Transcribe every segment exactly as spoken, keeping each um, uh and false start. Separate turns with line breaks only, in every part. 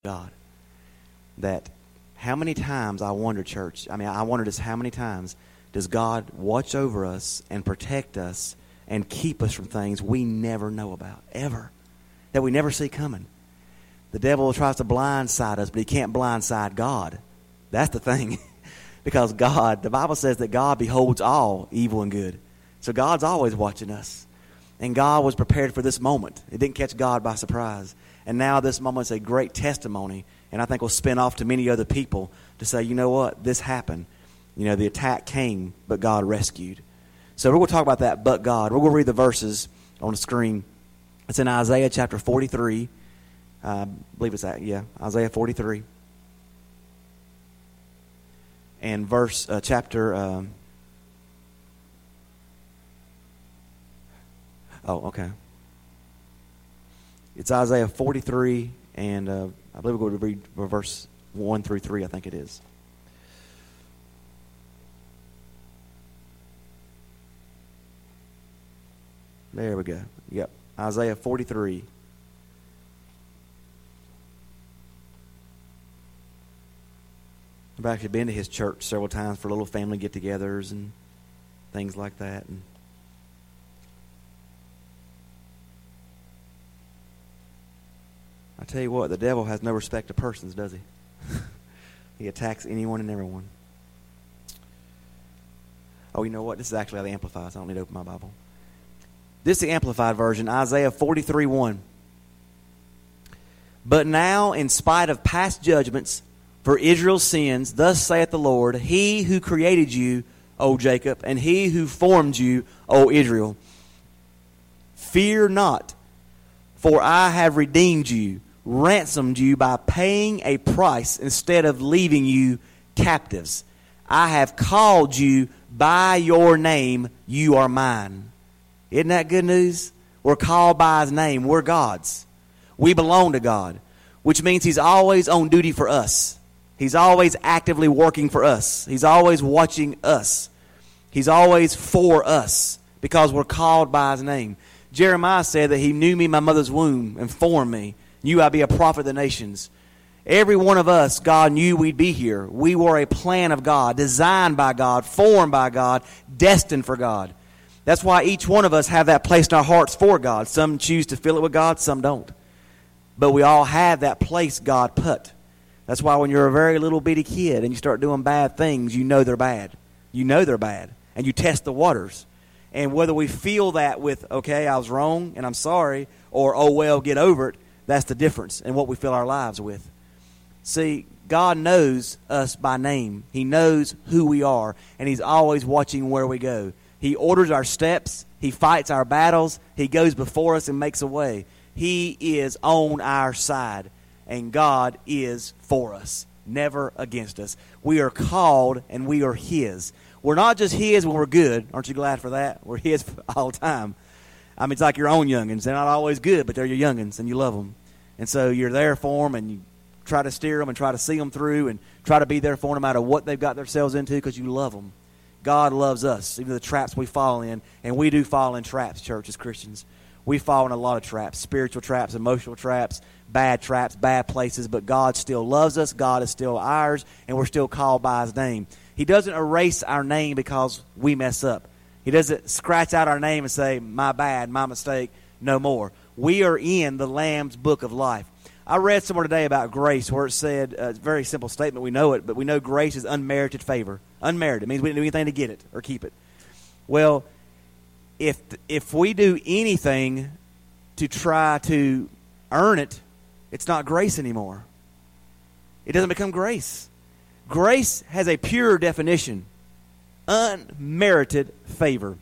God. That how many times I wonder, church, I mean, I wonder just how many times does God watch over us and protect us and keep us from things we never know about, ever, that we never see coming. The devil tries to blindside us, but he can't blindside God. That's the thing. Because God, the Bible says that God beholds all evil and good. So God's always watching us. And God was prepared for this moment. It didn't catch God by surprise. And now this moment is a great testimony, and I think will spin off to many other people to say, you know what, this happened. You know, the attack came, but God rescued. So we're going to talk about that, but God. We're going to read the verses on the screen. It's in Isaiah chapter forty-three. Uh, I believe it's that, yeah, Isaiah forty-three. And verse, uh, chapter, um, oh, okay. It's Isaiah forty-three, and uh, I believe we're going to read verse one through three, I think it is. There we go. Yep, Isaiah forty-three. I've actually been to his church several times for little family get-togethers and things like that. And I tell you what, the devil has no respect of persons, does he? He attacks anyone and everyone. Oh, you know what? This is actually how the Amplified, so I don't need to open my Bible. This is the Amplified version, Isaiah forty-three one. But now, in spite of past judgments for Israel's sins, thus saith the Lord, He who created you, O Jacob, and He who formed you, O Israel, fear not, for I have redeemed you, ransomed you by paying a price instead of leaving you captives. I have called you by your name, you are mine. Isn't that good news? We're called by His name. We're God's. We belong to God, which means He's always on duty for us. He's always actively working for us. He's always watching us. He's always for us because we're called by His name. Jeremiah said that He knew me in my mother's womb and formed me. Knew I'd be a prophet of the nations. Every one of us, God knew we'd be here. We were a plan of God, designed by God, formed by God, destined for God. That's why each one of us have that place in our hearts for God. Some choose to fill it with God, some don't. But we all have that place God put. That's why when you're a very little bitty kid and you start doing bad things, you know they're bad. You know they're bad. And you test the waters. And whether we feel that with, okay, I was wrong and I'm sorry, or, oh, well, get over it, that's the difference in what we fill our lives with. See, God knows us by name. He knows who we are, and He's always watching where we go. He orders our steps. He fights our battles. He goes before us and makes a way. He is on our side, and God is for us, never against us. We are called, and we are His. We're not just His when we're good. Aren't you glad for that? We're His all the time. I mean, it's like your own youngins. They're not always good, but they're your youngins, and you love them. And so you're there for them, and you try to steer them and try to see them through and try to be there for them no matter what they've got themselves into because you love them. God loves us, even the traps we fall in. And we do fall in traps, church, as Christians. We fall in a lot of traps, spiritual traps, emotional traps, bad traps, bad places. But God still loves us. God is still ours, and we're still called by His name. He doesn't erase our name because we mess up. He doesn't scratch out our name and say, my bad, my mistake, no more. We are in the Lamb's book of life. I read somewhere today about grace where it said, uh, it's a very simple statement, we know it, but we know grace is unmerited favor. Unmerited. It means we didn't do anything to get it or keep it. Well, if if we do anything to try to earn it, it's not grace anymore. It doesn't become grace. Grace has a pure definition. Unmerited favor.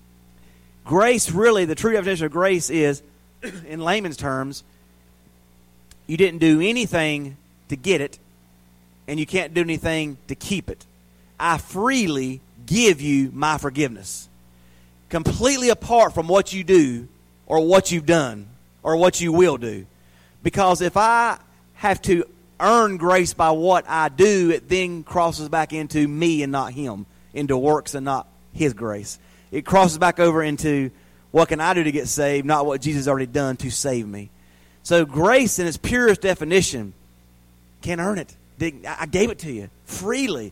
Grace, really, the true definition of grace is, in layman's terms, you didn't do anything to get it, and you can't do anything to keep it. I freely give you my forgiveness. Completely apart from what you do or what you've done or what you will do. Because if I have to earn grace by what I do, it then crosses back into me and not Him, into works and not His grace. It crosses back over into what can I do to get saved, not what Jesus has already done to save me. So grace in its purest definition Can't earn it. I gave it to you freely.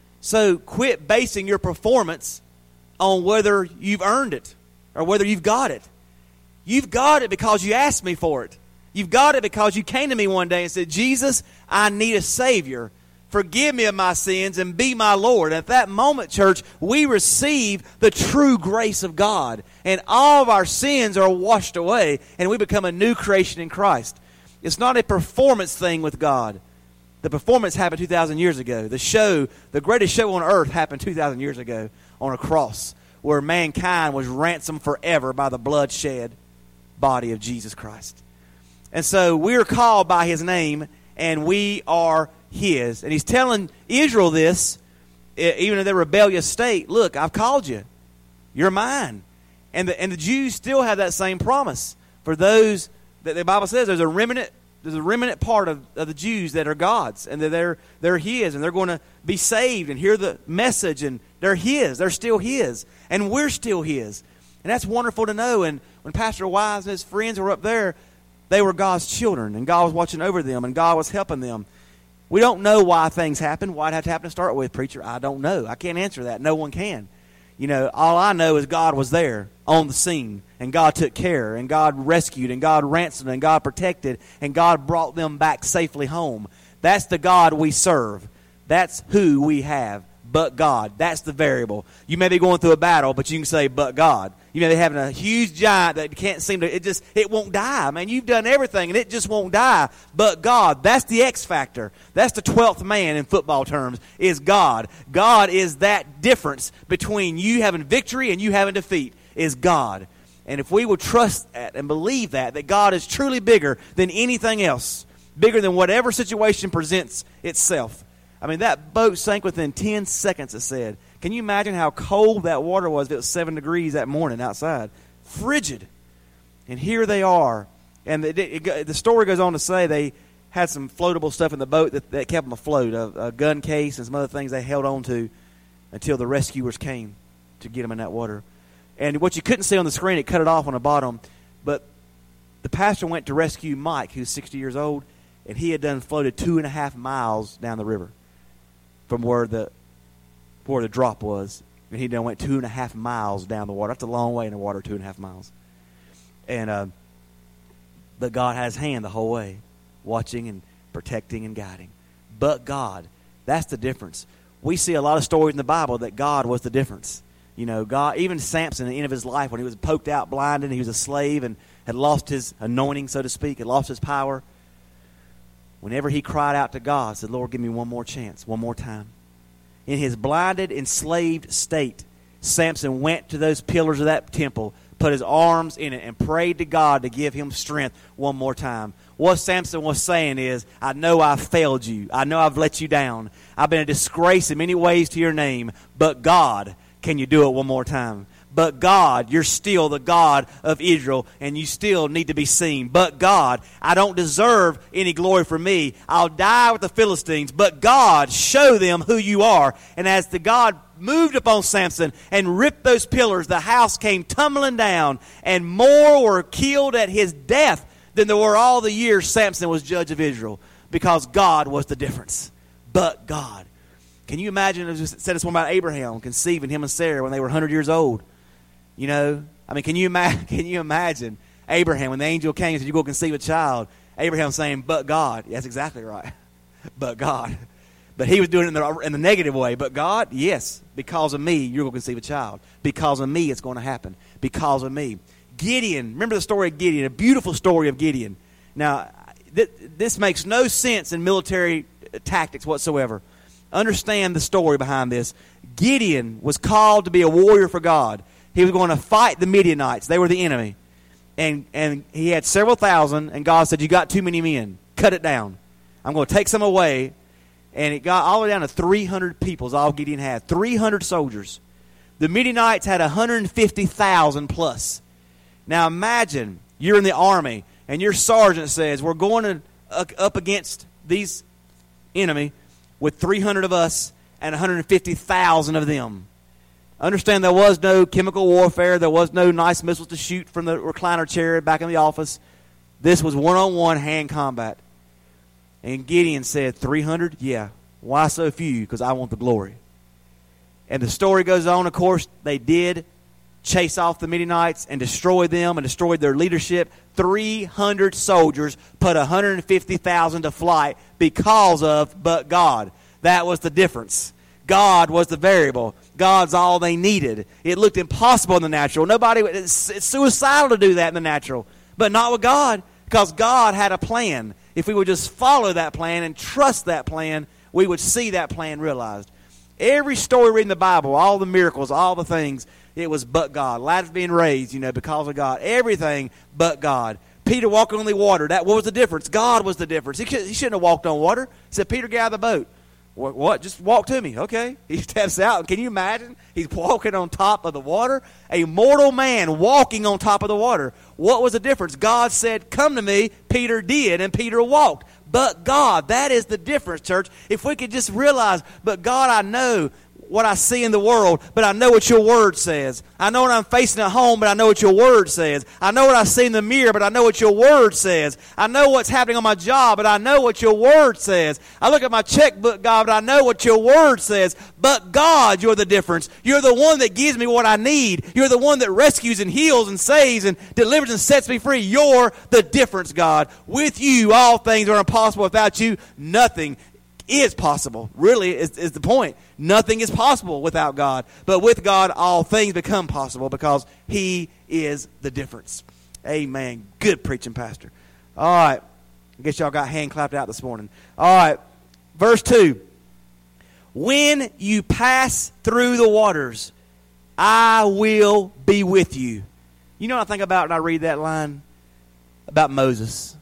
So quit basing your performance on whether you've earned it or whether you've got it. You've got it because you asked me for it. You've got it because you came to me one day and said, Jesus, I need a Savior. Forgive me of my sins and be my Lord. At that moment, church, we receive the true grace of God. And all of our sins are washed away and we become a new creation in Christ. It's not a performance thing with God. The performance happened two thousand years ago. The show, the greatest show on earth happened two thousand years ago on a cross where mankind was ransomed forever by the bloodshed body of Jesus Christ. And so we are called by His name and we are His. And He's telling Israel this, even in their rebellious state, look, I've called you. You're mine. And the, and the Jews still have that same promise. For those that the Bible says there's a remnant There's a remnant part of, of the Jews that are God's, and that they're they're His, and they're going to be saved and hear the message, and they're His. They're still His, and we're still His, and that's wonderful to know. And when Pastor Wise and his friends were up there, they were God's children, and God was watching over them, and God was helping them. We don't know why things happen. Why it had to happen to start with, preacher? I don't know. I can't answer that. No one can. You know, all I know is God was there on the scene, and God took care, and God rescued, and God ransomed, and God protected, and God brought them back safely home. That's the God we serve. That's who we have, but God. That's the variable. You may be going through a battle, but you can say, but God. You may be having a huge giant that can't seem to, it just, it won't die. Man, you've done everything, and it just won't die, but God. That's the X factor. That's the twelfth man in football terms, is God. God is that difference between you having victory and you having defeat, is God. And if we will trust that and believe that, that God is truly bigger than anything else, bigger than whatever situation presents itself. I mean, that boat sank within ten seconds, it said. Can you imagine how cold that water was if it was seven degrees that morning outside? Frigid. And here they are. And the, it, the story goes on to say they had some floatable stuff in the boat that, that kept them afloat, a, a gun case and some other things they held on to until the rescuers came to get them in that water. And what you couldn't see on the screen, it cut it off on the bottom. But the pastor went to rescue Mike, who's sixty years old, and he had done floated two and a half miles down the river from where the where the drop was. And he done went two and a half miles down the water. That's a long way in the water, two and a half miles. And uh, but God had His hand the whole way, watching and protecting and guiding. But God, that's the difference. We see a lot of stories in the Bible that God was the difference. You know, God, even Samson at the end of his life, when he was poked out, blinded, and he was a slave and had lost his anointing, so to speak, had lost his power. Whenever he cried out to God, said, Lord, give me one more chance, one more time. In his blinded, enslaved state, Samson went to those pillars of that temple, put his arms in it, and prayed to God to give him strength one more time. What Samson was saying is, I know I've failed you. I know I've let you down. I've been a disgrace in many ways to your name, but God, can you do it one more time? But God, you're still the God of Israel, and you still need to be seen. But God, I don't deserve any glory for me. I'll die with the Philistines. But God, show them who you are. And as the God moved upon Samson and ripped those pillars, the house came tumbling down, and more were killed at his death than there were all the years Samson was judge of Israel, because God was the difference. But God. Can you imagine, it said this one about Abraham conceiving him and Sarah when they were one hundred years old? You know, I mean, can you, ima- can you imagine Abraham, when the angel came and said, you go conceive a child, Abraham saying, but God. That's exactly right. But God. But he was doing it in the, in the negative way. But God, yes, because of me, you're going to conceive a child. Because of me, it's going to happen. Because of me. Gideon, remember the story of Gideon, a beautiful story of Gideon. Now, th- this makes no sense in military tactics whatsoever. Understand the story behind this. Gideon was called to be a warrior for God. He was going to fight the Midianites. They were the enemy. And and he had several thousand, and God said, you got too many men. Cut it down. I'm going to take some away. And it got all the way down to three hundred people is all Gideon had. three hundred soldiers. The Midianites had one hundred fifty thousand plus. Now imagine you're in the army, and your sergeant says, we're going to, uh, up against these enemy with three hundred of us and one hundred fifty thousand of them. Understand, there was no chemical warfare. There was no nice missiles to shoot from the recliner chair back in the office. This was one-on-one hand combat. And Gideon said, three hundred? Yeah. Why so few? Because I want the glory. And the story goes on, of course, they did chase off the Midianites and destroy them and destroyed their leadership. three hundred soldiers put one hundred fifty thousand to flight because of but God. That was the difference. God was the variable. God's all they needed. It looked impossible in the natural. Nobody, it's, it's suicidal to do that in the natural. But not with God, because God had a plan. If we would just follow that plan and trust that plan, we would see that plan realized. Every story reading the Bible, all the miracles, all the things, it was but God. Lads being raised, you know, because of God. Everything but God. Peter walking on the water. That what was the difference? God was the difference. He, he shouldn't have walked on water. He said, Peter, get out of the boat. What, what? Just walk to me. Okay. He steps out. And can you imagine? He's walking on top of the water. A mortal man walking on top of the water. What was the difference? God said, come to me. Peter did, and Peter walked. But God, that is the difference, church. If we could just realize, but God, I know what I see in the world, but I know what your word says. I know what I'm facing at home, but I know what your word says. I know what I see in the mirror, but I know what your word says. I know what's happening on my job, but I know what your word says. I look at my checkbook, God, but I know what your word says. But God, you're the difference. You're the one that gives me what I need. You're the one that rescues and heals and saves and delivers and sets me free. You're the difference, God. With you, all things are impossible. Without you, nothing is possible. Really is, is the point. Nothing is possible without God. But with God, all things become possible because he is the difference. Amen. Good preaching, Pastor. All right. I guess y'all got hand clapped out this morning. All right. Verse two. When you pass through the waters, I will be with you. You know what I think about when I read that line? About Moses.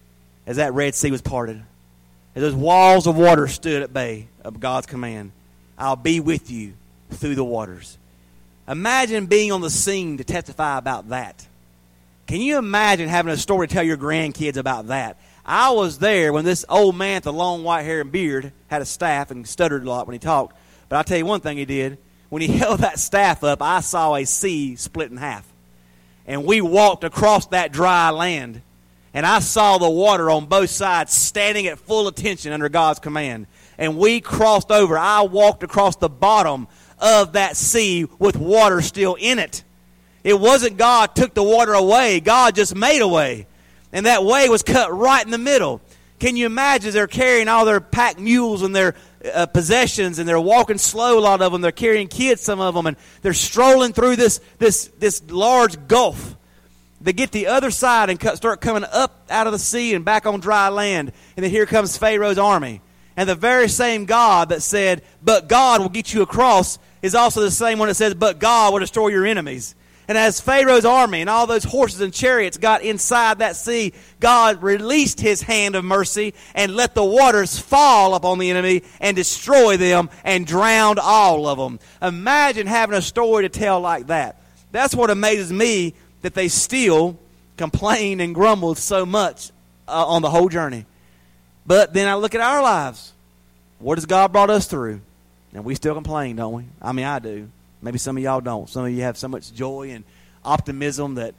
As that Red Sea was parted. As those walls of water stood at bay of God's command. I'll be with you through the waters. Imagine being on the scene to testify about that. Can you imagine having a story to tell your grandkids about that? I was there when this old man with the long white hair and beard had a staff and stuttered a lot when he talked. But I'll tell you one thing he did. When he held that staff up, I saw a sea split in half. And we walked across that dry land. And I saw the water on both sides standing at full attention under God's command. And we crossed over. I walked across the bottom of that sea with water still in it. It wasn't God took the water away. God just made a way. And that way was cut right in the middle. Can you imagine they're carrying all their packed mules and their uh, possessions, and they're walking slow, a lot of them. They're carrying kids, some of them, and they're strolling through this, this, this large gulf. They get the other side and start coming up out of the sea and back on dry land. And then here comes Pharaoh's army. And the very same God that said, but God will get you across, is also the same one that says, but God will destroy your enemies. And as Pharaoh's army and all those horses and chariots got inside that sea, God released his hand of mercy and let the waters fall upon the enemy and destroy them and drowned all of them. Imagine having a story to tell like that. That's what amazes me, that they still complained and grumbled so much uh, on the whole journey. But then I look at our lives. What has God brought us through? And we still complain, don't we? I mean, I do. Maybe some of y'all don't. Some of you have so much joy and optimism that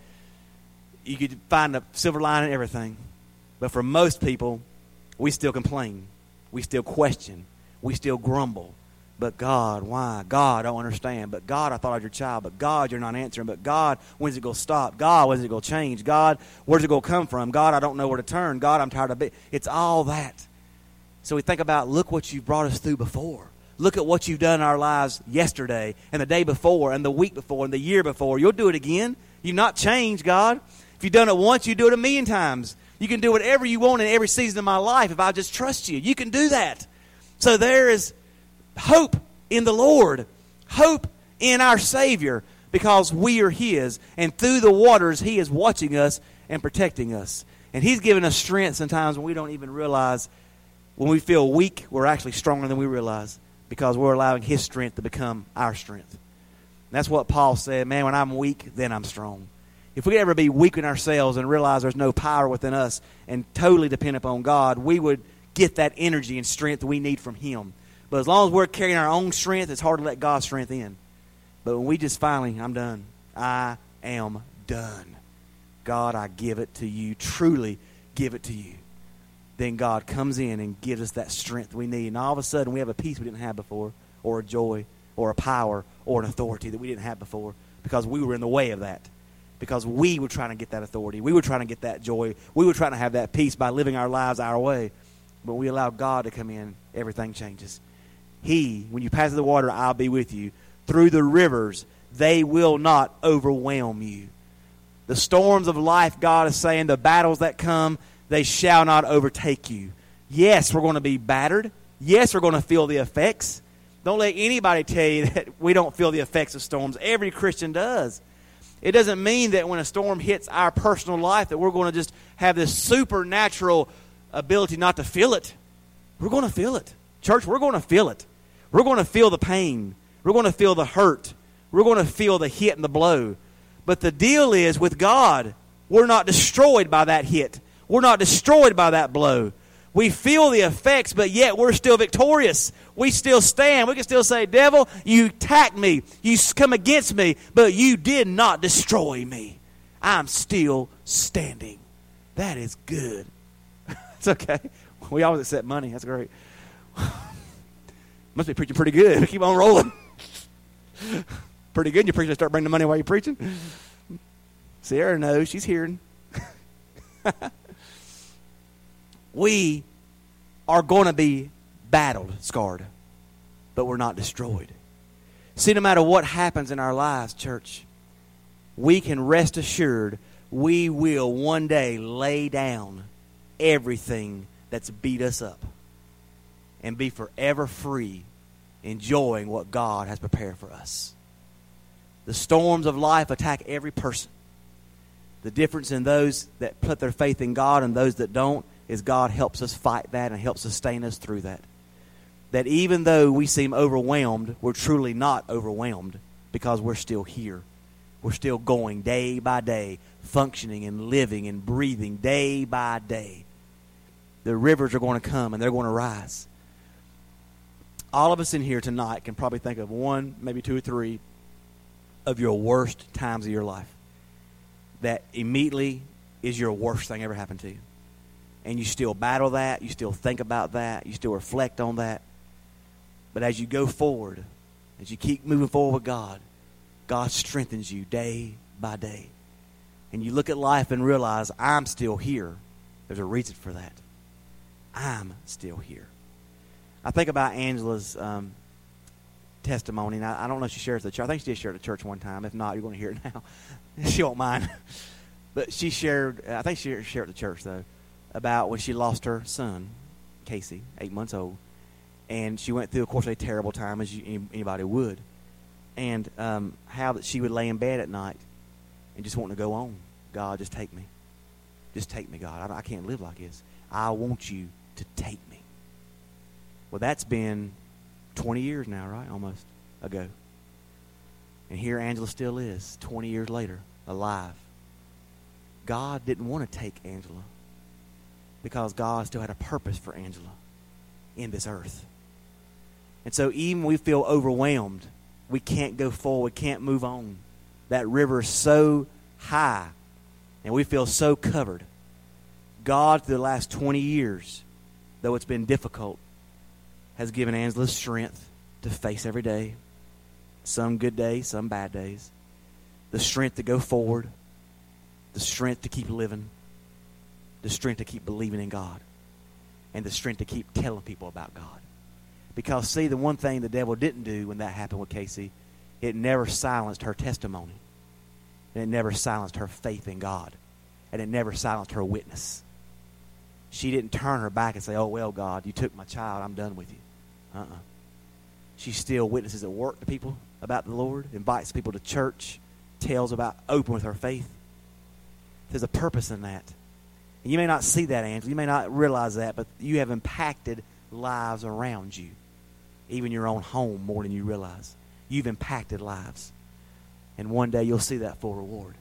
you could find a silver lining in everything. But for most people, we still complain. We still question. We still grumble. But God, why? God, I don't understand. But God, I thought I was your child. But God, you're not answering. But God, when's it going to stop? God, when's it going to change? God, where's it going to come from? God, I don't know where to turn. God, I'm tired of it. It's all that. So we think about, look what you've brought us through before. Look at what you've done in our lives yesterday and the day before and the week before and the year before. You'll do it again. You've not changed, God. If you've done it once, you do it a million times. You can do whatever you want in every season of my life if I just trust you. You can do that. So there is hope in the Lord, hope in our Savior, because we are his. And through the waters, he is watching us and protecting us. And he's given us strength sometimes when we don't even realize. When we feel weak, we're actually stronger than we realize, because we're allowing his strength to become our strength. And that's what Paul said, man, when I'm weak, then I'm strong. If we could ever be weak in ourselves and realize there's no power within us and totally depend upon God, we would get that energy and strength we need from him. But as long as we're carrying our own strength, it's hard to let God's strength in. But when we just finally, I'm done. I am done. God, I give it to you. Truly give it to you. then God comes in and gives us that strength we need. And all of a sudden, we have a peace we didn't have before, or a joy, or a power, or an authority that we didn't have before, because we were in the way of that. Because we were trying to get that authority. We were trying to get that joy. We were trying to have that peace by living our lives our way. But we allow God to come in, everything changes. He, when you pass the water, I'll be with you. Through the rivers, they will not overwhelm you. The storms of life, God is saying, the battles that come, they shall not overtake you. Yes, we're going to be battered. Yes, we're going to feel the effects. Don't let anybody tell you that we don't feel the effects of storms. Every Christian does. It doesn't mean that when a storm hits our personal life that we're going to just have this supernatural ability not to feel it. We're going to feel it. Church, we're going to feel it. We're going to feel the pain. We're going to feel the hurt. We're going to feel the hit and the blow. But the deal is, with God, we're not destroyed by that hit. We're not destroyed by that blow. We feel the effects, but yet we're still victorious. We still stand. We can still say, devil, you attacked me. You come against me, but you did not destroy me. I'm still standing. That is good. It's okay. We always accept money. That's great. Must be preaching pretty good. Keep on rolling. Pretty good. You're preaching to start bringing the money while you're preaching. Sarah knows. She's hearing. We are going to be battled, scarred, but we're not destroyed. See, no matter what happens in our lives, church, we can rest assured we will one day lay down everything that's beat us up and be forever free, enjoying what God has prepared for us. The storms of life attack every person. The difference in those that put their faith in God and those that don't is God helps us fight that and helps sustain us through that. That even though we seem overwhelmed, we're truly not overwhelmed because we're still here. We're still going day by day, functioning and living and breathing day by day. The rivers are going to come and they're going to rise. All of us in here tonight can probably think of one, maybe two or three of your worst times of your life that immediately is your worst thing ever happened to you. And you still battle that, you still think about that, you still reflect on that. But as you go forward, as you keep moving forward with God, God strengthens you day by day. And you look at life and realize, I'm still here. There's a reason for that. I'm still here. I think about Angela's um, testimony, and I, I don't know if she shares at the church. I think she did share at the church one time. If not, you're going to hear it now. She won't mind. But she shared, I think she shared at the church, though, about when she lost her son, Casey, eight months old. And she went through, of course, a terrible time, as you, anybody would. And um, how that she would lay in bed at night and just wanting to go on. God, just take me. Just take me, God. I, I can't live like this. I want you to take me. Well, that's been twenty years now, right? Almost ago. And here Angela still is, twenty years later, alive. God didn't want to take Angela because God still had a purpose for Angela in this earth. And so even when we feel overwhelmed, we can't go forward, we can't move on. That river is so high, and we feel so covered. God, through the last twenty years, though it's been difficult, has given Angela strength to face every day. Some good days, some bad days. The strength to go forward. The strength to keep living. The strength to keep believing in God. And the strength to keep telling people about God. Because, see, the one thing the devil didn't do when that happened with Casey, it never silenced her testimony. And it never silenced her faith in God. And it never silenced her witness. She didn't turn her back and say, oh, well, God, you took my child. I'm done with you. Uh-uh. She still witnesses at work to people about the Lord, invites people to church, tells about open with her faith. There's a purpose in that. And you may not see that, Angela. You may not realize that, but you have impacted lives around you. Even your own home more than you realize. You've impacted lives. And one day you'll see that full reward.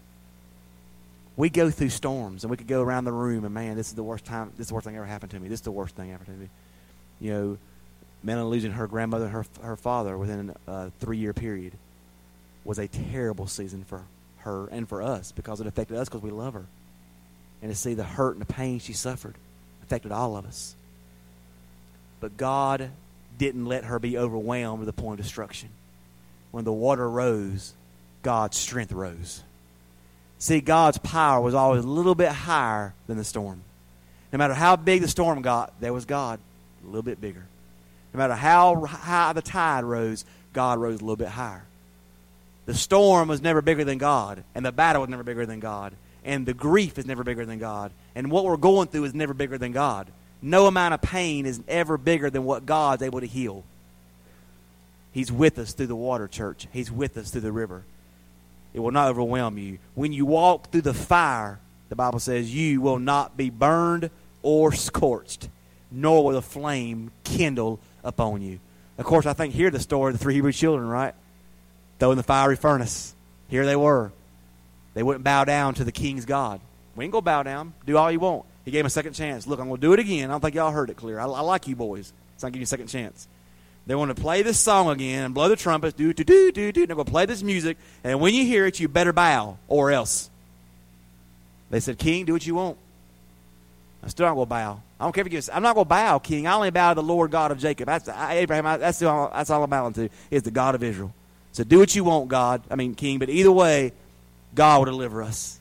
We go through storms, and we could go around the room, and man, this is the worst time. This is the worst thing ever happened to me. This is the worst thing ever to me. You know, Melanie losing her grandmother and her her father within a three-year period was a terrible season for her and for us because it affected us because we love her. And to see the hurt and the pain she suffered, the affected all of us. But God didn't let her be overwhelmed to the point of destruction. When the water rose, God's strength rose. See, God's power was always a little bit higher than the storm. No matter how big the storm got, there was God a little bit bigger. No matter how high the tide rose, God rose a little bit higher. The storm was never bigger than God, and the battle was never bigger than God, and the grief is never bigger than God, and what we're going through is never bigger than God. No amount of pain is ever bigger than what God's able to heal. He's with us through the water, church. He's with us through the river. It will not overwhelm you. When you walk through the fire, the Bible says, you will not be burned or scorched, nor will the flame kindle upon you. Of course, I think here the story of the three Hebrew children, right? Thrown in the fiery furnace. Here they were. They wouldn't bow down to the king's God. We ain't going to bow down. Do all you want. He gave him a second chance. Look, I'm going to do it again. I don't think y'all heard it clear. I, I like you boys, so I'll give you a second chance. They want to play this song again and blow the trumpets. Do, do, do, do, do. They're going to play this music. And when you hear it, you better bow or else. They said, King, do what you want. I'm still not going to bow. I don't care if you give. I'm not going to bow, King. I only bow to the Lord God of Jacob. That's I, Abraham. I, that's all. That's all I'm bowing to. Is the God of Israel. So do what you want, God. I mean, King. But either way, God will deliver us.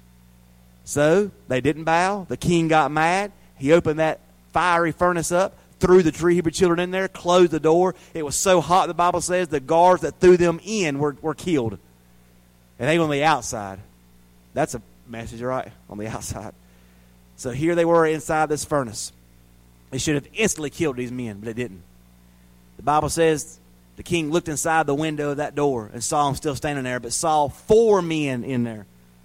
So they didn't bow. The king got mad. He opened that fiery furnace up, threw the three Hebrew children in there, closed the door. It was so hot, the Bible says, the guards that threw them in were, were killed. And they were on the outside. That's a message, right? On the outside. So here they were inside this furnace. They should have instantly killed these men, but they didn't. The Bible says the king looked inside the window of that door and saw them still standing there, but saw four men in there.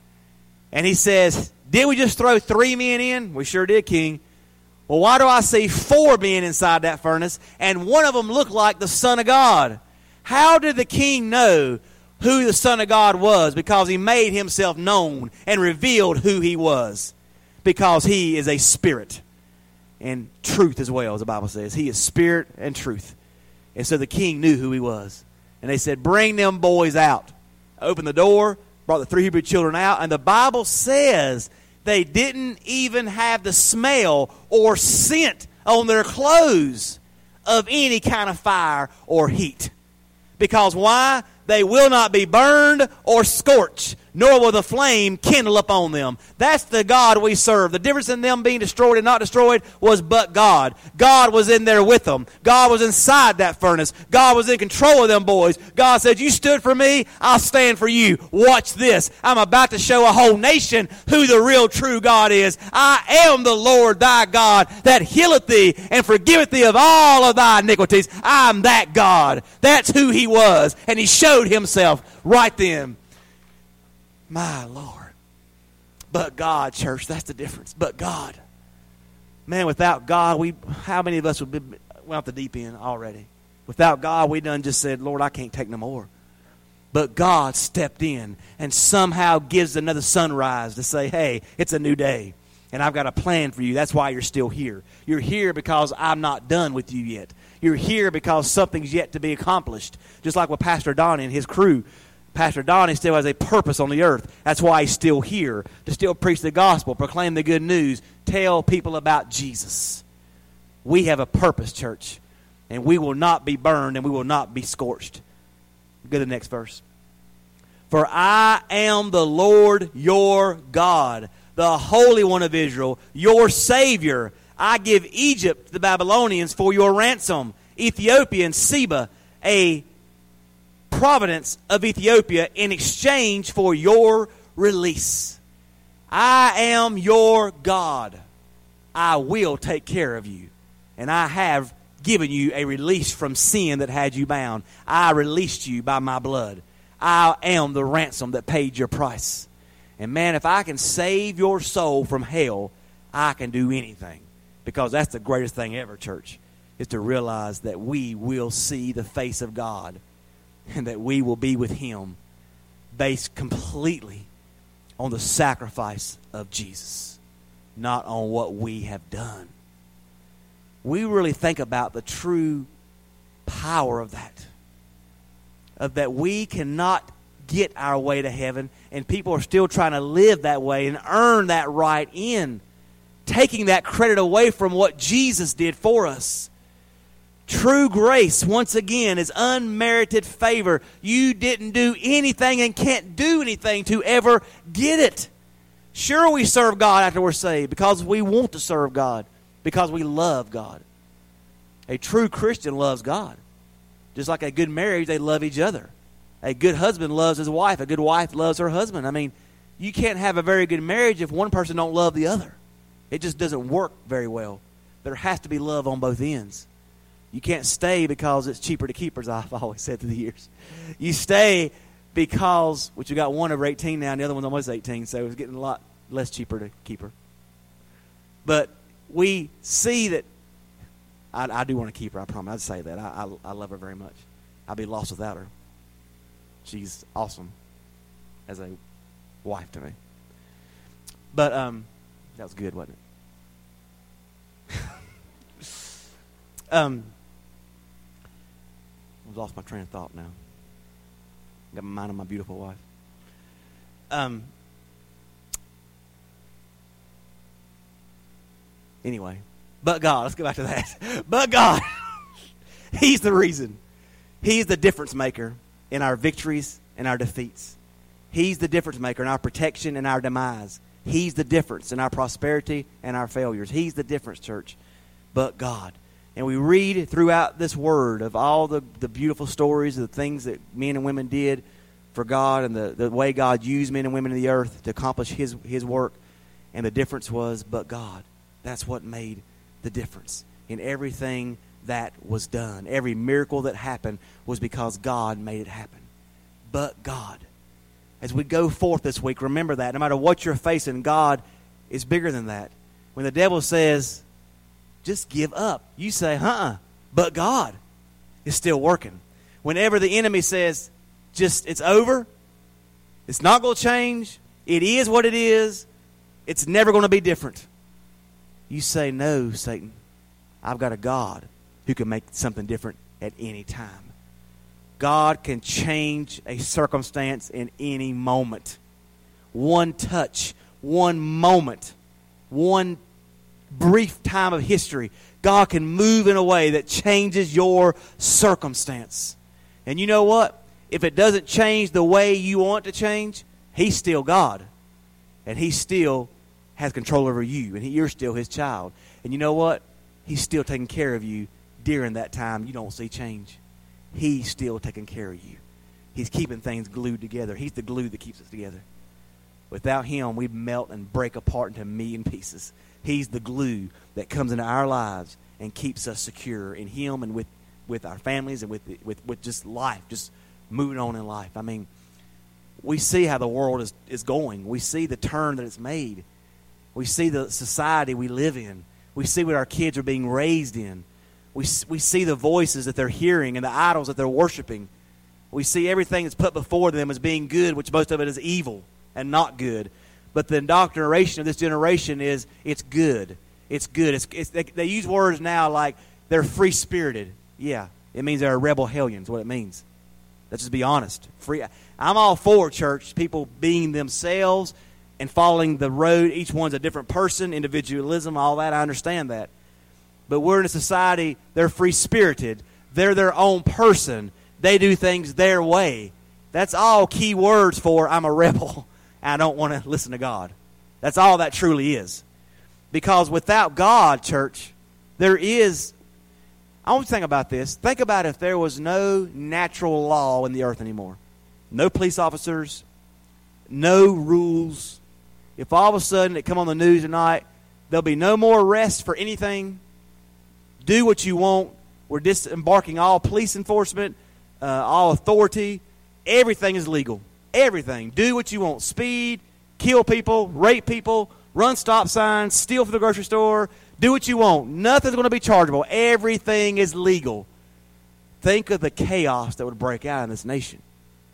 And he says, did we just throw three men in? We sure did, King. Well, why do I see four men inside that furnace, and one of them looked like the Son of God? How did the king know who the Son of God was? Because he made himself known and revealed who he was. Because he is a spirit and truth as well, as the Bible says. He is spirit and truth. And so the king knew who he was. And they said, bring them boys out. Opened the door, brought the three Hebrew children out, and the Bible says they didn't even have the smell or scent on their clothes of any kind of fire or heat. Because why? They will not be burned or scorched, nor will the flame kindle upon them. That's the God we serve. The difference in them being destroyed and not destroyed was but God. God was in there with them. God was inside that furnace. God was in control of them boys. God said, you stood for me, I'll stand for you. Watch this. I'm about to show a whole nation who the real true God is. I am the Lord thy God that healeth thee and forgiveth thee of all of thy iniquities. I'm that God. That's who he was. And he showed himself right then. My Lord. But God, church, that's the difference. But God. Man, without God, we how many of us would be went off the deep end already? Without God, we done just said, Lord, I can't take no more. But God stepped in and somehow gives another sunrise to say, hey, it's a new day. And I've got a plan for you. That's why you're still here. You're here because I'm not done with you yet. You're here because something's yet to be accomplished. Just like with Pastor Donnie and his crew. Pastor Donnie still has a purpose on the earth. That's why he's still here, to still preach the gospel, proclaim the good news, tell people about Jesus. We have a purpose, church, and we will not be burned and we will not be scorched. Go to the next verse. For I am the Lord your God, the Holy One of Israel, your Savior. I give Egypt to the Babylonians for your ransom, Ethiopia and Seba, a providence of Ethiopia, in exchange for your release. I am your God. I will take care of you. And I have given you a release from sin that had you bound. I released you by my blood. I am the ransom that paid your price. And man, if I can save your soul from hell, I can do anything. Because that's the greatest thing ever, church, is to realize that we will see the face of God. And that we will be with him based completely on the sacrifice of Jesus, not on what we have done. We really think about the true power of that, of that we cannot get our way to heaven, and people are still trying to live that way and earn that right in. taking that credit away from what Jesus did for us. True grace, once again, is unmerited favor. You didn't do anything and can't do anything to ever get it. Sure, we serve God after we're saved because we want to serve God, because we love God. A true Christian loves God. Just like a good marriage, they love each other. A good husband loves his wife. A good wife loves her husband. I mean, you can't have a very good marriage if one person don't love the other. It just doesn't work very well. There has to be love on both ends. You can't stay because it's cheaper to keep, as I've always said through the years. You stay because, which you got one over eighteen now, and the other one's almost eighteen, so it's getting a lot less cheaper to keep her. But we see that, I, I do want to keep her, I promise. I'd say that. I, I, I love her very much. I'd be lost without her. She's awesome as a wife to me. But um, that was good, wasn't it? um. I've lost my train of thought now. Got my mind on my beautiful wife. Um. Anyway, but God. Let's go back to that. But God, He's the reason. He's the difference maker in our victories and our defeats. He's the difference maker in our protection and our demise. He's the difference in our prosperity and our failures. He's the difference, church. But God. And we read throughout this word of all the, the beautiful stories, the things that men and women did for God, and the, the way God used men and women in the earth to accomplish his, his work. And the difference was, but God. That's what made the difference in everything that was done. Every miracle that happened was because God made it happen. But God. As we go forth this week, remember that. No matter what you're facing, God is bigger than that. When the devil says, just give up, you say, uh-uh, but God is still working. Whenever the enemy says, just, it's over, it's not going to change, it is what it is, it's never going to be different. You say, no, Satan, I've got a God who can make something different at any time. God can change a circumstance in any moment. One touch, one moment, one brief time of history, God can move in a way that changes your circumstance. And you know what? If it doesn't change the way you want to change, He's still God. And He still has control over you. And he, you're still His child. And you know what? He's still taking care of you during that time you don't see change. He's still taking care of you. He's keeping things glued together. He's the glue that keeps us together. Without Him, we melt and break apart into a million pieces. He's the glue that comes into our lives and keeps us secure in Him and with, with our families and with, with, with just life, just moving on in life. I mean, we see how the world is, is going. We see the turn that it's made. We see the society we live in. We see what our kids are being raised in. We, we see the voices that they're hearing and the idols that they're worshiping. We see everything that's put before them as being good, which most of it is evil and not good. But the indoctrination of this generation is it's good. It's good. It's, it's, they, they use words now like they're free-spirited. Yeah, it means they're rebel hellions, what it means. Let's just be honest. Free. I'm all for, church, people being themselves and following the road. Each one's a different person, individualism, all that. I understand that. But we're in a society, they're free-spirited. They're their own person. They do things their way. That's all key words for I'm a rebel. I don't want to listen to God. That's all that truly is. Because without God, church, there is... I want you to think about this. Think about if there was no natural law in the earth anymore. No police officers. No rules. If all of a sudden it come on the news tonight, there'll be no more arrests for anything. Do what you want. We're disembarking all police enforcement, uh, all authority. Everything is legal. Everything. Do what you want. Speed, kill people, rape people, run stop signs, steal from the grocery store. Do what you want. Nothing's going to be chargeable. Everything is legal. Think of the chaos that would break out in this nation.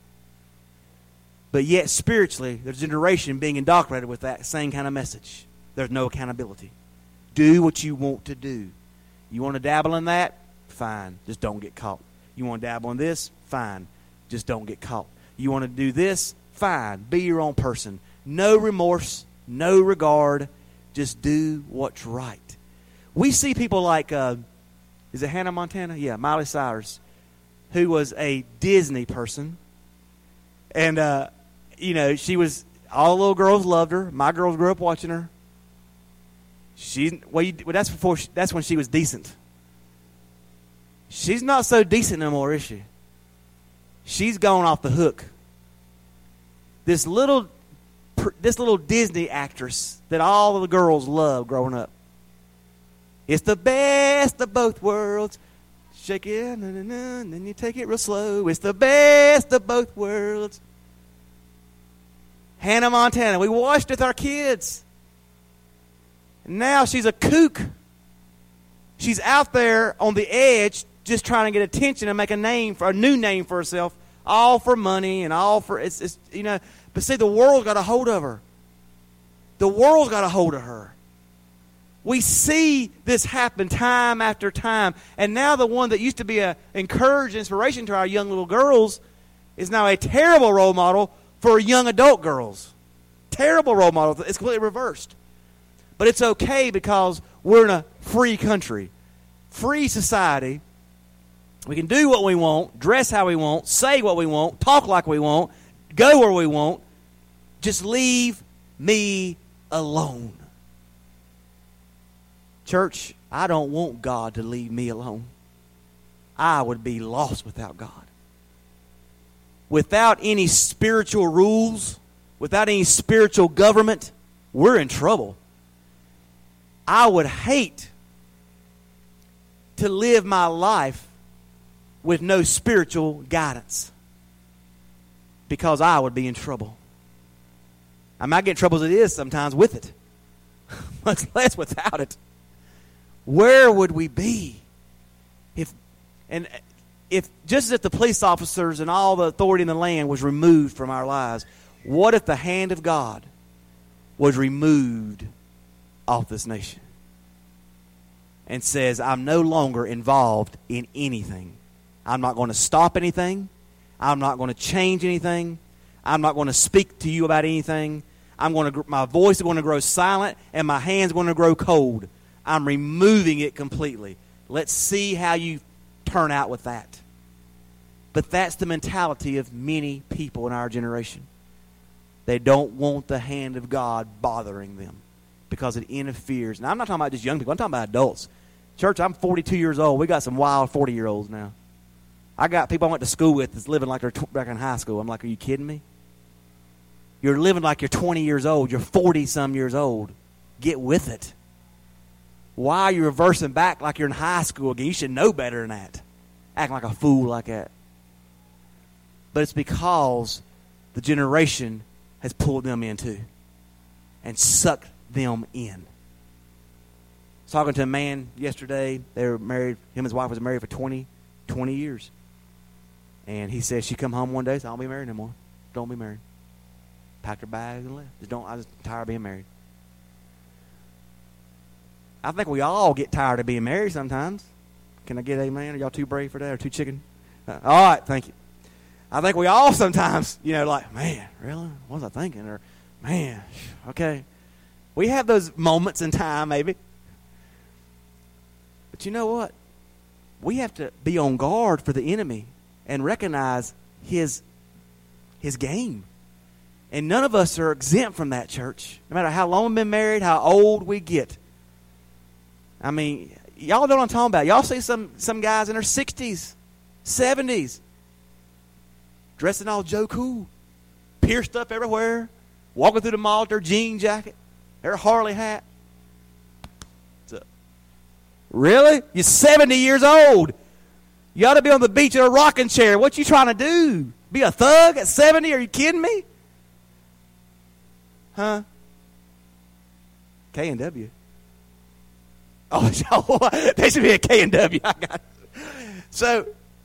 But yet, spiritually, there's a generation being indoctrinated with that same kind of message. There's no accountability. Do what you want to do. You want to dabble in that? Fine. Just don't get caught. You want to dabble in this? Fine. Just don't get caught. You want to do this? Fine. Be your own person. No remorse, no regard, Just do what's right. We see people like, uh, is it Hannah Montana? Yeah, Miley Cyrus, who was a Disney person. And, uh, you know, she was, all the little girls loved her. My girls grew up watching her. She, well, you, well that's before. She, that's when she was decent. She's not so decent no more, is she? She's gone off the hook. This little, this little Disney actress that all the girls loved growing up. It's the best of both worlds. Shake it, na, na, na, and then you take it real slow. It's the best of both worlds. Hannah Montana. We watched with our kids. Now she's a kook. She's out there on the edge just trying to get attention and make a name, for a new name for herself, all for money and all for, it's, it's you know, but see, the world got a hold of her. The world's got a hold of her. We see this happen time after time, and now the one that used to be an encouraged inspiration to our young little girls is now a terrible role model for young adult girls. Terrible role model. It's completely reversed. But it's okay because we're in a free country, free society. We can do what we want, dress how we want, say what we want, talk like we want, go where we want. Just leave me alone. Church, I don't want God to leave me alone. I would be lost without God. Without any spiritual rules, without any spiritual government, we're in trouble. I would hate to live my life with no spiritual guidance, because I would be in trouble. I might get in trouble as it is sometimes with it, much less without it. Where would we be if, and if just as if the police officers and all the authority in the land was removed from our lives, what if the hand of God was removed off this nation and says, I'm no longer involved in anything. I'm not going to stop anything. I'm not going to change anything. I'm not going to speak to you about anything. I'm going to, my voice is going to grow silent and my hands are going to grow cold. I'm removing it completely. Let's see how you turn out with that. But that's the mentality of many people in our generation. They don't want the hand of God bothering them because it interferes. Now, I'm not talking about just young people. I'm talking about adults. Church, I'm forty-two years old. We got some wild forty-year-olds now. I got people I went to school with that's living like they're tw- back in high school. I'm like, are you kidding me? You're living like you're twenty years old. You're forty-some years old. Get with it. Why are you reversing back like you're in high school again? You should know better than that. Acting like a fool like that. But it's because the generation has pulled them in too and sucked them in. I was talking to a man yesterday. They were married. Him and his wife was married for twenty, twenty years. And he said she come home one day and said, I don't be married anymore. Don't be married. Packed her bags and left. Just don't, I just tired of being married. I think we all get tired of being married sometimes. Can I get amen? Are y'all too brave for that or too chicken? Uh, all right, thank you. I think we all sometimes, you know, like, man, really? What was I thinking? Or, man, okay. We have those moments in time, maybe. But you know what? We have to be on guard for the enemy and recognize his, his game. And none of us are exempt from that, church. No matter how long we've been married, how old we get. I mean, y'all know what I'm talking about. Y'all see some, some guys in their sixties, seventies, dressing all Joe Cool, pierced up everywhere, walking through the mall with their jean jacket, their Harley hat. What's up? Really? You're seventy years old. You ought to be on the beach in a rocking chair. What you trying to do? Be a thug at seventy? Are you kidding me? Huh? K and W. Oh, they should be a K and W. I got it. So,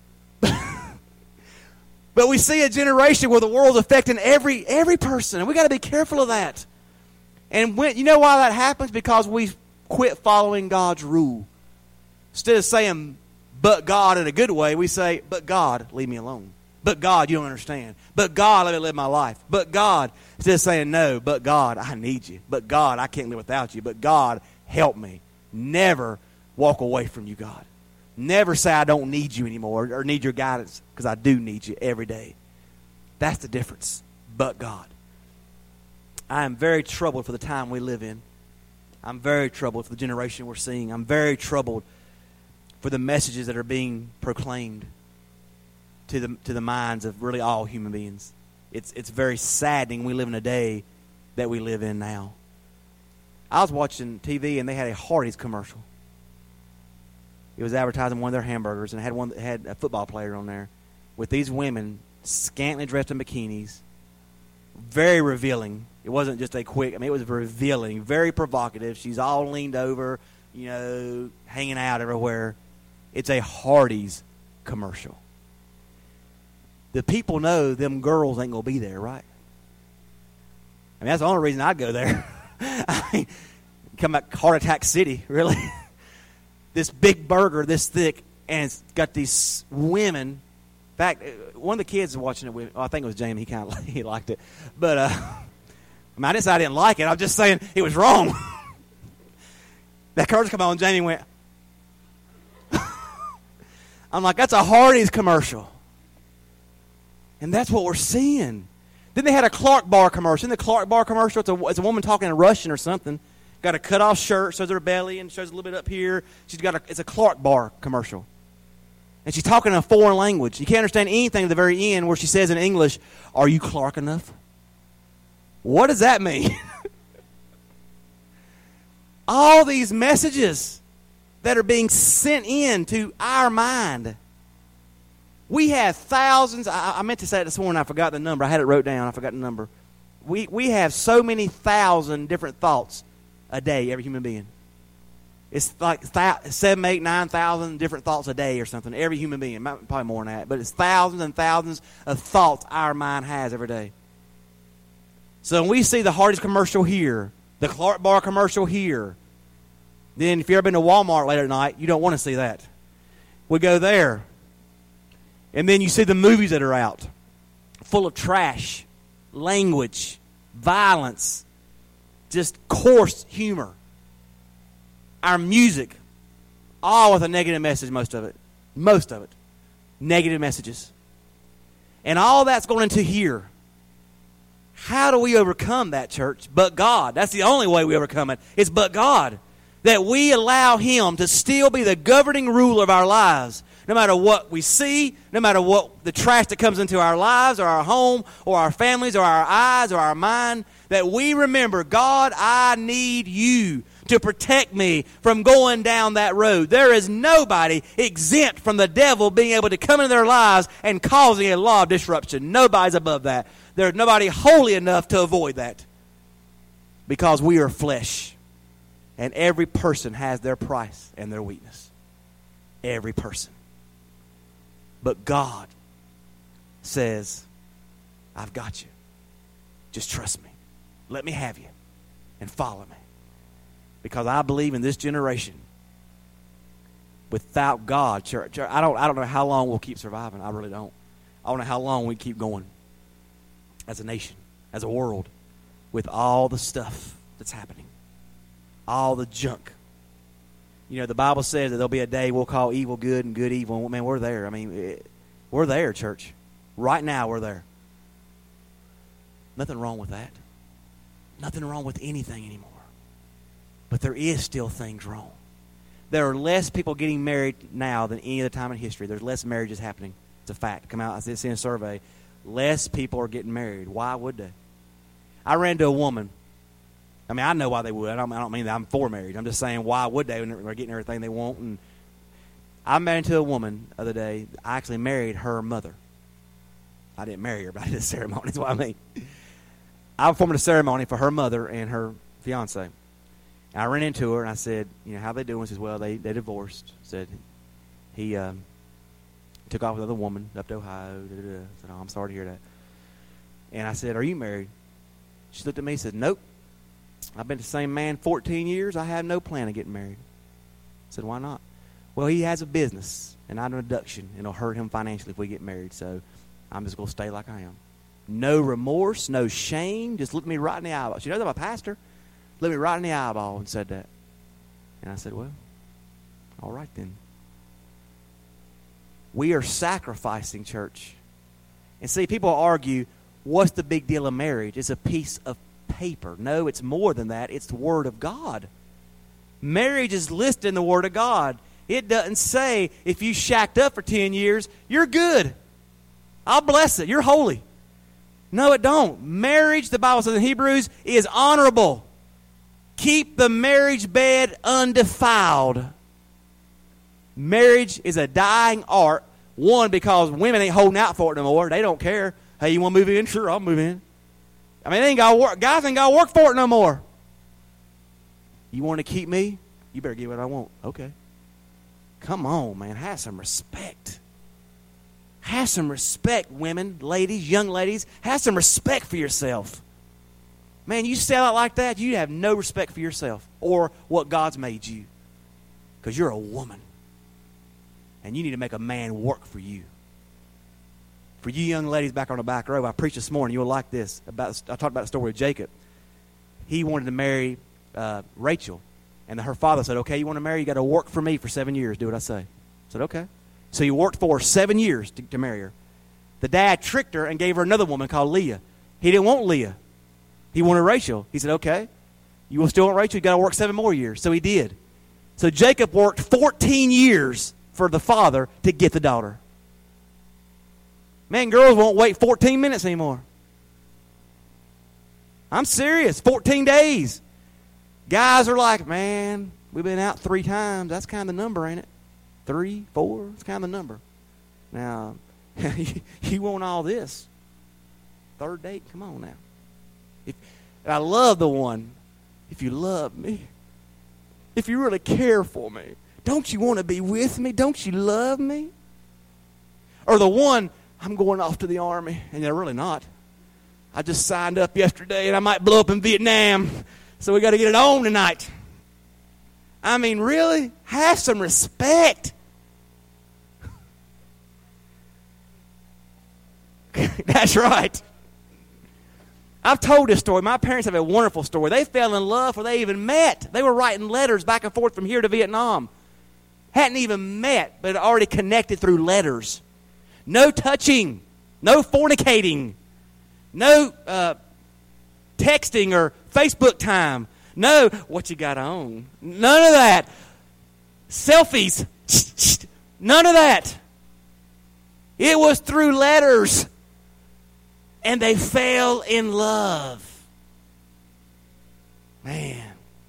but we see a generation where the world's affecting every every person, and we got to be careful of that. And when, you know why that happens? Because we quit following God's rule. Instead of saying, but God in a good way, we say, but God, leave me alone. But God, you don't understand. But God, let me live my life. But God, instead of saying no, but God, I need you. But God, I can't live without you. But God, help me. Never walk away from you, God. Never say I don't need you anymore or need your guidance, because I do need you every day. That's the difference. But God. I am very troubled for the time we live in. I'm very troubled for the generation we're seeing. I'm very troubled for the messages that are being proclaimed to the to the minds of really all human beings. It's it's very saddening we live in a day that we live in now. I was watching T V and they had a Hardee's commercial. It was advertising one of their hamburgers, and it had one that had a football player on there with these women scantily dressed in bikinis. Very revealing. It wasn't just a quick, I mean, it was revealing, very provocative. She's all leaned over, you know, hanging out everywhere. It's a Hardee's commercial. The people know them girls ain't going to be there, right? I mean, that's the only reason I'd go there. I mean, come back Heart Attack City, really. This big burger, this thick, and it's got these women. In fact, one of the kids was watching it with, oh, I think it was Jamie. He kind of he liked it. But, uh, I mean, I didn't say I didn't like it. I'm just saying it was wrong. That commercial came on, and Jamie went. I'm like, that's a Hardee's commercial. And that's what we're seeing. Then they had a Clark Bar commercial. In the Clark Bar commercial, it's a, it's a woman talking in Russian or something. Got a cut-off shirt, shows her belly, and shows a little bit up here. She's got a, it's a Clark Bar commercial. And she's talking in a foreign language. You can't understand anything at the very end where she says in English, "Are you Clark enough?" What does that mean? All these messages that are being sent in to our mind. We have thousands. I, I meant to say it this morning. I forgot the number. I had it wrote down. I forgot the number. We, we have so many thousand different thoughts a day, every human being. It's like th- seven, eight, nine thousand different thoughts a day or something. Every human being, probably more than that. But it's thousands and thousands of thoughts our mind has every day. So when we see the Hardee's commercial here, the Clark Bar commercial here, then if you've ever been to Walmart late at night, you don't want to see that. We go there, and then you see the movies that are out, full of trash, language, violence, just coarse humor. Our music, all with a negative message, most of it. Most of it. Negative messages. And all that's going into here. How do we overcome that, church? But God. That's the only way we overcome it. It's but God. That we allow Him to still be the governing ruler of our lives. No matter what we see, no matter what the trash that comes into our lives or our home or our families or our eyes or our mind, that we remember, God, I need you to protect me from going down that road. There is nobody exempt from the devil being able to come into their lives and causing a law of disruption. Nobody's above that. There's nobody holy enough to avoid that, because we are flesh, and every person has their price and their weakness. Every person. But God says, I've got you. Just trust me. Let me have you and follow me. Because I believe in this generation, without God, church, I don't, I don't know how long we'll keep surviving. I really don't. I don't know how long we keep going as a nation, as a world, with all the stuff that's happening, all the junk. You know, the Bible says that there'll be a day we'll call evil good and good evil. Man, we're there. I mean, it, we're there, church. Right now, we're there. Nothing wrong with that. Nothing wrong with anything anymore. But there is still things wrong. There are less people getting married now than any other time in history. There's less marriages happening. It's a fact. Come out, I see in a survey. Less people are getting married. Why would they? I ran into a woman. I mean, I know why they would. I don't, I don't mean that I'm for marriage. I'm just saying, why would they when they're getting everything they want? And I married into a woman the other day. I actually married her mother. I didn't marry her, but I did a ceremony. That's what I mean. I performed a ceremony for her mother and her fiance. And I ran into her and I said, you know, how they doing? She says, well, they, they divorced. Said he um, took off with another woman up to Ohio. Da, da, da. I said, oh, I'm sorry to hear that. And I said, are you married? She looked at me and said, nope. I've been the same man fourteen years. I have no plan of getting married. I said, why not? Well, he has a business, and I have an deduction, and it'll hurt him financially if we get married. So I'm just going to stay like I am. No remorse, no shame. Just looked me right in the eyeball. She knows I'm a pastor. Looked me right in the eyeball and said that. And I said, well, all right then. We are sacrificing, church. And see, people argue, what's the big deal of marriage? It's a piece of paper. No, it's more than that. It's the Word of God. Marriage is listed in the Word of God. It doesn't say if you shacked up for ten years, you're good. I'll bless it. You're holy. No, it don't. Marriage, the Bible says in Hebrews, is honorable. Keep the marriage bed undefiled. Marriage is a dying art. One, because women ain't holding out for it no more. They don't care. Hey, you want to move in? Sure, I'll move in. I mean, they ain't got work. Guys ain't got to work for it no more. You want to keep me? You better get what I want. Okay. Come on, man. Have some respect. Have some respect, women, ladies, young ladies. Have some respect for yourself. Man, you sell out like that, you have no respect for yourself or what God's made you. Because you're a woman. And you need to make a man work for you. For you young ladies back on the back row, I preached this morning. You'll like this. About I talked about the story of Jacob. He wanted to marry uh, Rachel. And her father said, okay, you want to marry? You got to work for me for seven years. Do what I say. I said, okay. So he worked for her seven years to, to marry her. The dad tricked her and gave her another woman called Leah. He didn't want Leah. He wanted Rachel. He said, okay, you will still want Rachel? You got to work seven more years. So he did. So Jacob worked fourteen years for the father to get the daughter. Man, girls won't wait fourteen minutes anymore. I'm serious. fourteen days. Guys are like, man, we've been out three times. That's kind of the number, ain't it? Three, four, it's kind of the number. Now, you want all this. Third date, come on now. If, I love the one, if you love me, if you really care for me, don't you want to be with me? Don't you love me? Or the one, I'm going off to the army, and they're really not. I just signed up yesterday, and I might blow up in Vietnam, so we got to get it on tonight. I mean, really? Have some respect. That's right. I've told this story. My parents have a wonderful story. They fell in love before they even met. They were writing letters back and forth from here to Vietnam. Hadn't even met, but had already connected through letters. No touching. No fornicating. No uh, texting or Facebook time. No, what you got on? None of that. Selfies. None of that. It was through letters. And they fell in love. Man.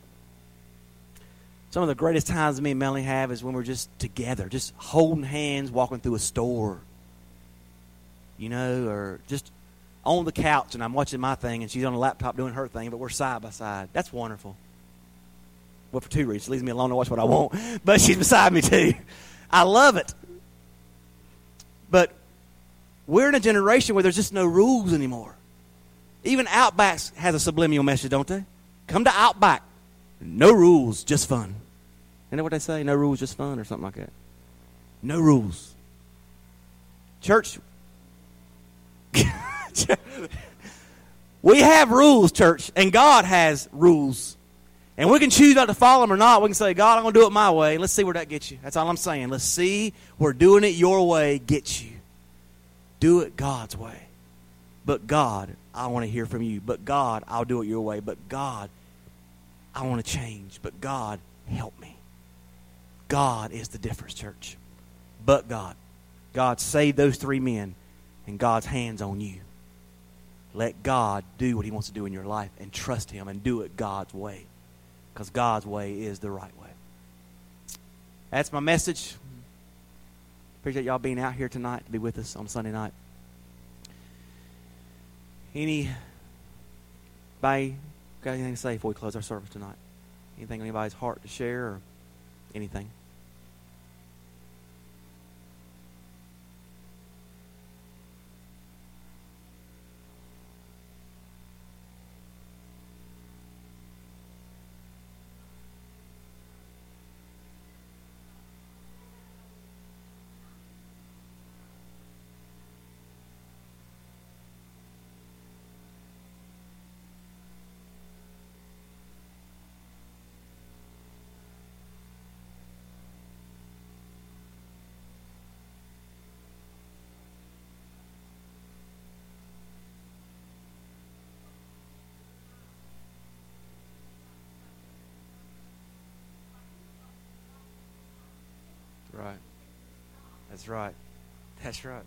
Some of the greatest times me and Melanie have is when we're just together, just holding hands, walking through a store. You know, or just on the couch and I'm watching my thing and she's on the laptop doing her thing, but we're side by side. That's wonderful. Well, for two reasons. It leaves me alone to watch what I want. But she's beside me too. I love it. But we're in a generation where there's just no rules anymore. Even Outback has a subliminal message, don't they? Come to Outback. No rules, just fun. Isn't that what they say? No rules, just fun or something like that. No rules. Church, we have rules, church, and God has rules. And we can choose not to follow them or not. We can say, God, I'm going to do it my way. Let's see where that gets you. That's all I'm saying. Let's see where doing it your way gets you. Do it God's way. But God, I want to hear from you. But God, I'll do it your way. But God, I want to change. But God, help me. God is the difference, church. But God. God saved those three men. And God's hand's on you. Let God do what he wants to do in your life. And trust him and do it God's way. Because God's way is the right way. That's my message. Appreciate y'all being out here tonight to be with us on Sunday night. Anybody got anything to say before we close our service tonight? Anything on anybody's heart to share or anything? That's right. That's right.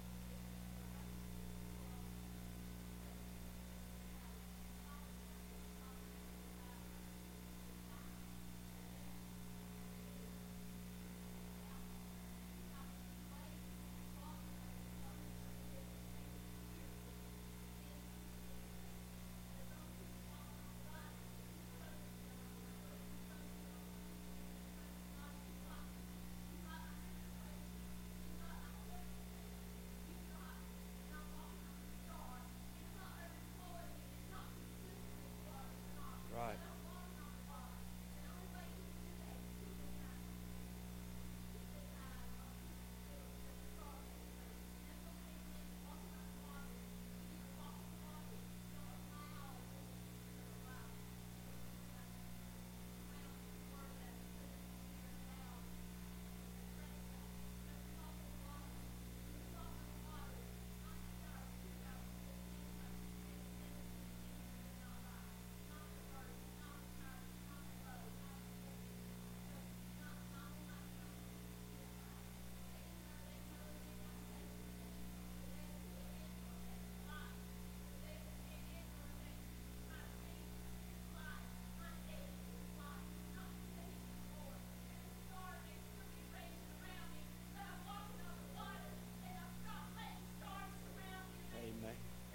Right. Amen.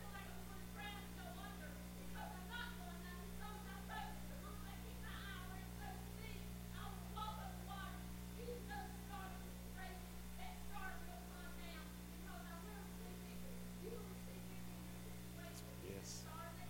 Yes.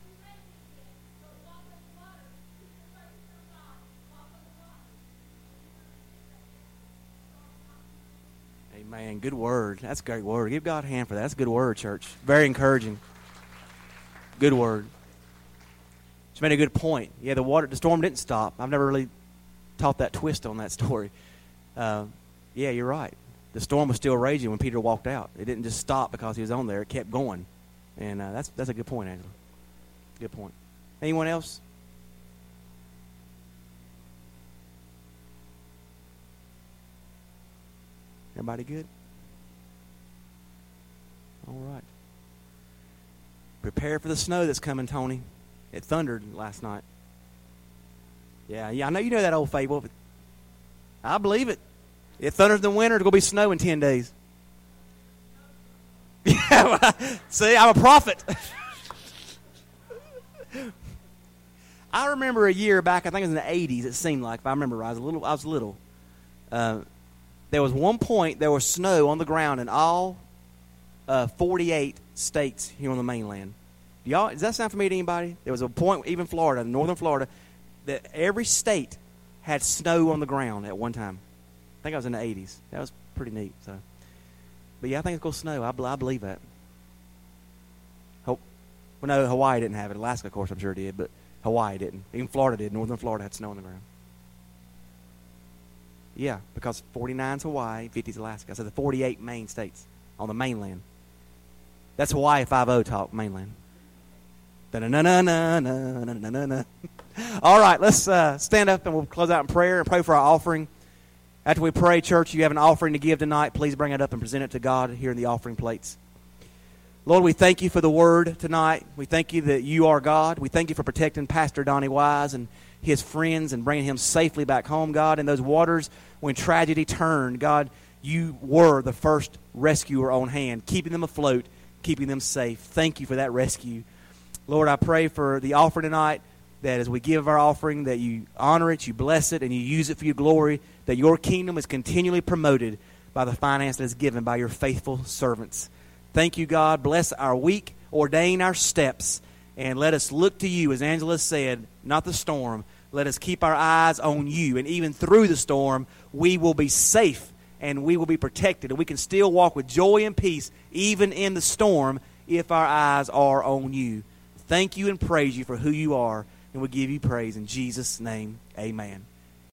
Amen. Good word. That's a great word. Give God a hand for that. That's a good word, church. Very encouraging. Good word. She made a good point. Yeah, the water, the storm didn't stop. I've never really taught that twist on that story. Uh, yeah, you're right. The storm was still raging when Peter walked out. It didn't just stop because he was on there. It kept going. And uh, that's that's a good point, Angela. Good point. Anyone else? Everybody good? All right. Prepare for the snow that's coming, Tony. It thundered last night. Yeah, yeah, I know you know that old fable, but I believe it. It thunders in the winter, it's going to be snow in ten days. Yeah, see, I'm a prophet. I remember a year back, I think it was in the eighties, it seemed like, if I remember right, I was little. I was little. Uh, there was one point, there was snow on the ground in all uh, forty-eight states here on the mainland. Y'all, does that sound familiar to anybody? There was a point, even Florida, northern Florida, that every state had snow on the ground at one time. I think I was in the eighties. That was pretty neat. So, but yeah, I think it's going to snow. I, I believe that. Hope. Well, no, Hawaii didn't have it. Alaska, of course, I'm sure did, but Hawaii didn't. Even Florida did. Northern Florida had snow on the ground. Yeah, because forty-nine's Hawaii, fifty's Alaska. So the forty-eight main states on the mainland. That's Hawaii five oh talk, mainland. Da-na-na-na-na-na-na-na-na. All right, let's uh, stand up and we'll close out in prayer and pray for our offering. After we pray, church, you have an offering to give tonight. Please bring it up and present it to God here in the offering plates. Lord, we thank you for the word tonight. We thank you that you are God. We thank you for protecting Pastor Donnie Wise and his friends and bringing him safely back home, God. In those waters, when tragedy turned, God, you were the first rescuer on hand, keeping them afloat, keeping them safe. Thank you for that rescue. Lord, I pray for the offering tonight, that as we give our offering, that you honor it, you bless it, and you use it for your glory, that your kingdom is continually promoted by the finance that is given by your faithful servants. Thank you, God. Bless our week, ordain our steps, and let us look to you, as Angela said, not the storm. Let us keep our eyes on you, and even through the storm, we will be safe and we will be protected, and we can still walk with joy and peace, even in the storm, if our eyes are on you. Thank you and praise you for who you are, and we give you praise in Jesus' name. Amen.